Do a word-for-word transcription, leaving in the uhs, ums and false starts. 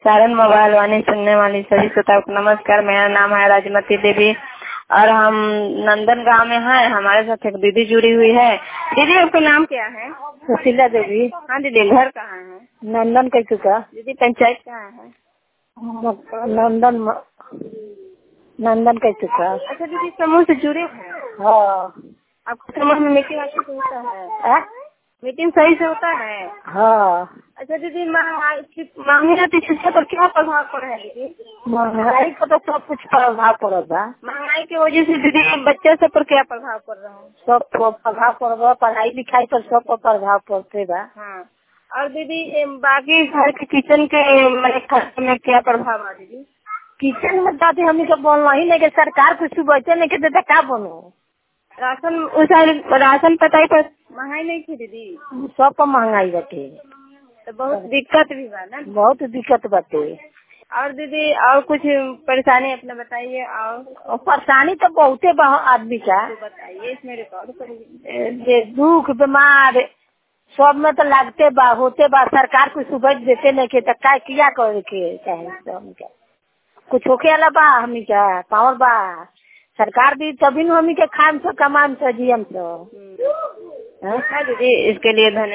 Saran mobile वाणी सुनने वाली सभी श्रोताओं को नमस्कार। मेरा नाम है राजमती देवी और हम नंदन गांव में हैं। हमारे साथ एक दीदी जुड़ी हुई है। दीदी आपका नाम क्या है? सुशीला देवी। हाँ दीदी, घर कहाँ है? नंदन कैसे का? दीदी पंचायत कहाँ है? नंदन नंदन कैसे का? अच्छा दीदी, समूह से जुड़े हैं? हाँ। आपके समूह में मीटिंग अच्छे से होता है? आ? मीटिंग सही से होता है? हाँ। अच्छा दीदी, महंगाई महंगाई शिक्षा पर क्या प्रभाव पड़ रहा है दीदी? महंगाई का तो सब कुछ प्रभाव पड़ता। महंगाई की वजह से दीदी बच्चे सब पर क्या प्रभाव पड़ रहा है? सब प्रभाव पड़ रहा, पढ़ाई लिखाई पर सब पर प्रभाव पड़ते बा। हाँ। और दीदी बाकी घर के किचन के मतलब खर्च में क्या प्रभाव है दीदी? किचन में दादी हमी तो बोलना ही नहीं कि सरकार कुछ बचे नहीं के देता क्या बनो। राशन उस राशन पताई पर महंगाई नहीं थी दीदी? सब पर महंगाई बाटे तो बहुत दिक्कत भी बा ना? बहुत दिक्कत बाटे। और दीदी और कुछ परेशानी अपने बताइए। और परेशानी तो बहुते बा आदमी का, तो बताइए, इसमें रिकॉर्ड करिए। जे दुख बीमार सब में तो लगते बा होते बा। सरकार कुछ सुबह देते नहीं के तो क्या किया करे के चाहे तो हम क्या कुछ होके वाला बा हमी का पावर बा। सरकार दी तभी न हमी के खाम से कमाम से जियम से। हाँ दीदी, इसके लिए धन्यवाद।